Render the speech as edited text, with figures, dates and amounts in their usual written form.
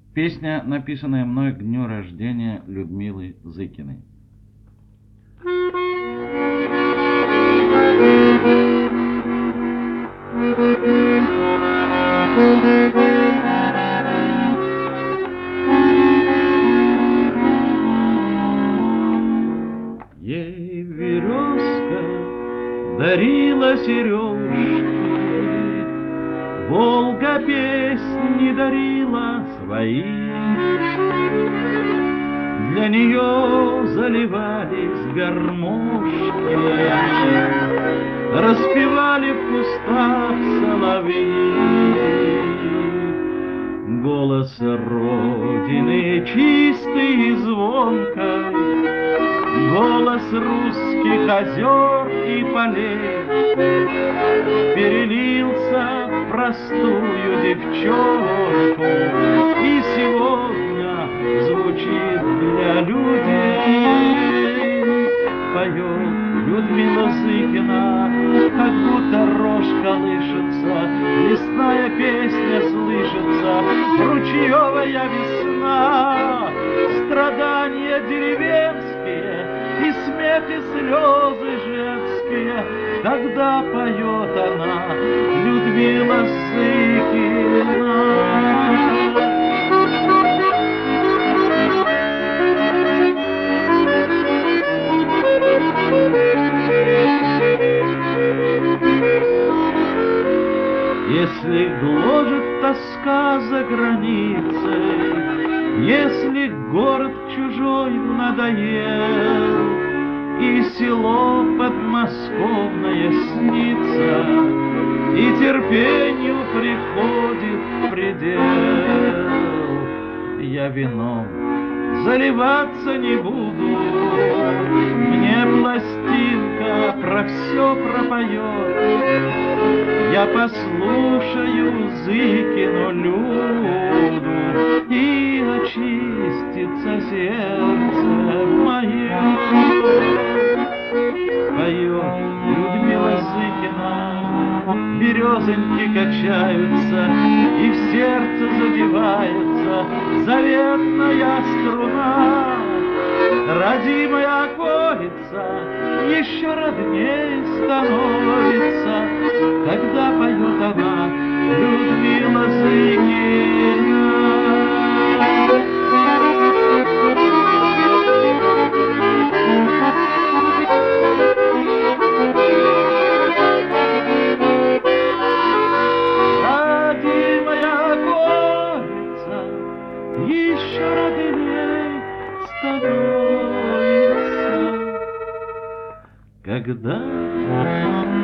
Песня, написанная мной к дню рождения Людмилы Зыкиной. Ей березка дарила сережки, Волга песни дарила свои. Для нее заливались гармошки, распевали в кустах соловьи. Голос Родины чистый и звонкий, голос русских озер и полей перелился в простую девчонку и сегодня звучит для людей. Поет Людмила Зыкина, как будто рожь колышется, лесная песня слышится, ручьевая весна, страдания деревенские и смех и слезы женские, когда поет она, Людмила Зыкина. Если гложет тоска за границей, если город чужой надоел, и село подмосковное снится, и терпению приходит предел, я вином заливаться не буду, мне пластинка про все пропоет. Я послушаю Зыкину Люду, и очистится сердце мое. Поет Людмила Зыкина, березоньки качаются, и в сердце задевается заветная струна. Родимая околица еще родней становится, когда поет она, Людмила Зыкина. Родимая околица еще родней становится, когда